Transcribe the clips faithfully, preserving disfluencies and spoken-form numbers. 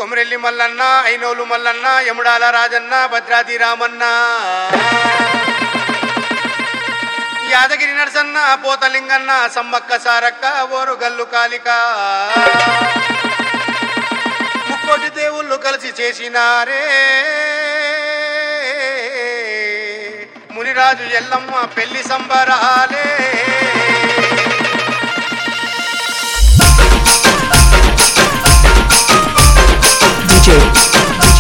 కొమరెల్లి మల్లన్న, ఐనోలు మల్లన్న, యముడాల రాజన్న, భద్రాది రామన్న, యాదగిరి నరసన్న, పోతలింగన్న, సమ్మక్క సారక్క, ఓరుగల్లు కాలిక, ముక్కోటి దేవుళ్ళు కలిసి చేసినారే మునిరాజు ఎల్లమ్మ పెళ్లి సంబరాలే. DJ, DJ,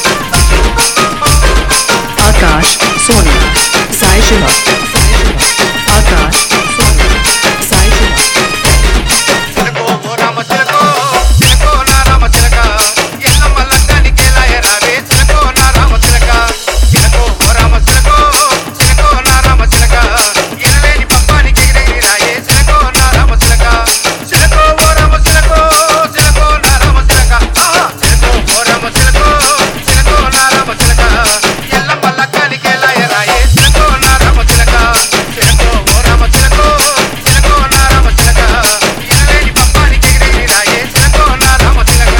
Akash, Soni, Sai Shiva, Akash, Soni, Sai Shiva. చిలకో ఓ రామ చిలకో, చిలకో నా రామ చిలక, ఎల్లమ్మ లగ్గానికి లాయ రావే చిలకో నా రామ చిలక, చిలకో ఓ రామ చిలకో, చిలకో నా రామ చిలక, ఎనలేని పప్పానికి ఎగిరెగిరి రాయే చిలకో నా రామ చిలక, చిలకో ఓ రామ చిలకో, చిలకో నా రామ చిలక, చిలకో ఓ రామ చిలకో, చిలకో నా రామ చిలక, ఎల్లమ్మ లగ్గానికి లాయ రాయే చిలకో నా రామ చిలక, చిలకో ఓ రామ చిలకో, చిలకో నా రామ చిలక, ఎనలేని పప్పానికి ఎగిరెగిరి రాయే చిలకో నా రామ చిలక.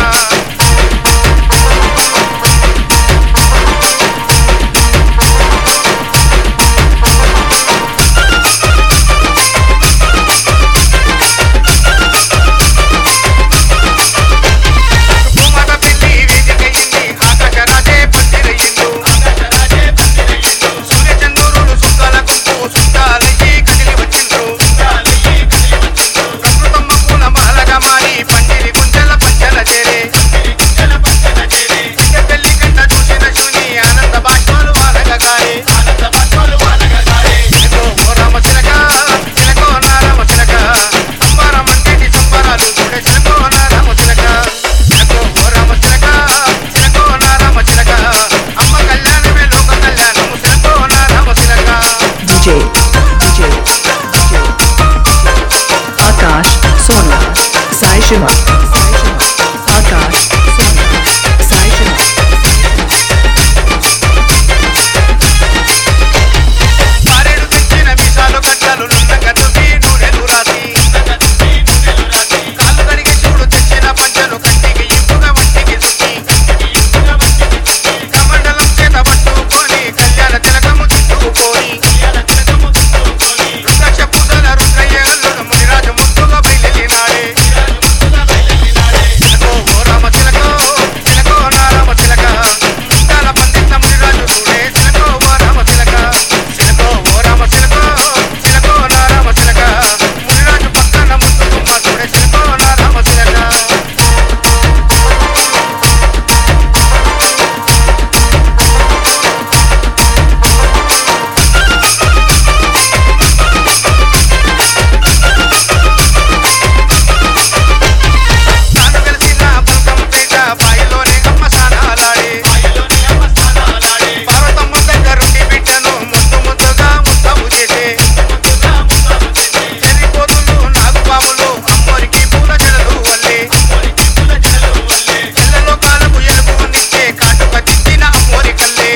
భూమాత పెళ్లి వేదికయింది, ఆకాశరాజే పందిరయిండు, సూర్యచంద్రులు సుక్కల గుంపు సుట్టాలయ్యి కదిలి వచ్చిండ్రు, ప్రకృతమ్మ పూల మాలగా మారి పందిరి గుంజల పంచల చేరే, బిడ్డ పెళ్లి కంట చూసిన శివుని ఆనంద బాష్పాలు వానగా గారే, చిలకో ఓ రామ చిలక, చిలకో నా రామ చిలక, అంబరమంటేటి సంబరాలు చూడే చిలకో నా రామ చిలక, చిలకో ఓ రామ చిలక, చిలకో నా రామ చిలక, అమ్మ కళ్యాణమే లోక కళ్యాణము చిలకో నా రామ చిలక. DJ, DJ, DJ, Akash, Soni, Sai Shiva, Akash, Soni, Sai Shiva. పారేడు తెచ్చిన మీసాలు గడ్డలు నున్నగా తువ్వి నూనెలు రాసి, కాళ్ళు కడిగి చూడు తెచ్చిన పంచలు కంటికి ఇంపుగా వంటికి చుట్టి, కమండలం చేత పట్టుకొని కళ్యాణ తిలకము చుట్టుకొని, రుద్రాక్ష పూజల రుద్రయ్య అల్లుడు మునిరాజు ముద్దుగా బయలుదేరినాడే, చిలకో ఓ రామ చిలకో, చిలకో నా రామ చిలక, ముత్యాల పందిట్ల మునిరాజు చూడే చిలకో ఓ రామ చిలక, చిలకో ఓ రామ చిలకో, చిలకో నా రామ చిలక, మునిరాజు పక్కన ముద్దు గుమ్మ చూడే చిలకో నా రామ చిలక. తాను వెలిసిన పల్కం పేట బాయిలోనే అమ్మ సానాలాడే, పార్వతమ్మ దగ్గరుండి బిడ్డను ముద్దు ముద్దుగా ముద్దము చేసే, చెర్రిపోతులు నాగుపాములు అమ్మోరికి పూల జడలు వల్లే, ఎల్లలో కాలకు ఎలుగు నిచ్చే కాటుక దిద్దిన అమ్మోరి కల్లే,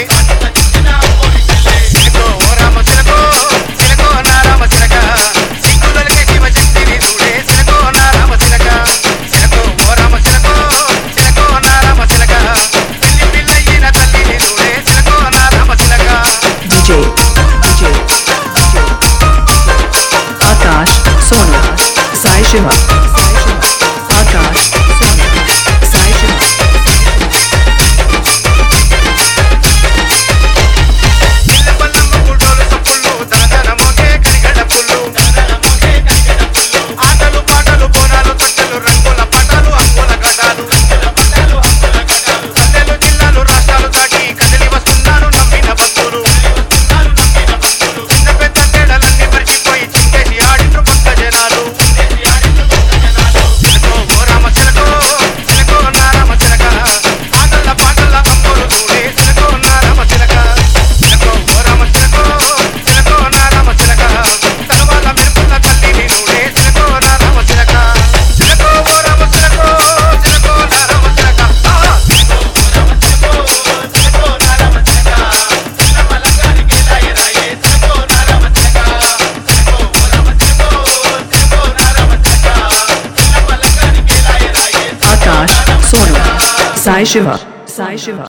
చిలకో ఓ రామ చిలకో, చిలకో నా రామ చిలక, సిగ్గులకే శివశక్తిని చూడే చిలకో నా రామ చిలక, చిలకో ఓ రామ చిలకో, చిలకో నా రామ చిలక, పెళ్లి పిల్లయిన తల్లిని చూడే చిలకో నా రామ చిలక. DJ, DJ, DJ, Akash, Soni, Sai Shiva, Akash, Soni, Sai Shiva. పిల్ల పల్లమ్మ పుట్టోలు సప్పుళ్ళు దాదన మోగే కరిగడ పుల్లు, ఆటలు పాటలు బోనాలు తట్టలు రంగుల పటాలు అంగుల గటాలు, పల్లెలు జిల్లాలు రాష్ట్రాలు దాటి కదిలి వస్తున్నారు నమ్మిన భక్తులు, చిన్న పెద్ద తేడాలన్నీ మర్చిపోయి చింకేసి ఆడిండ్రు భక్త జనాలు, Sai Shiva, Sai Shiva,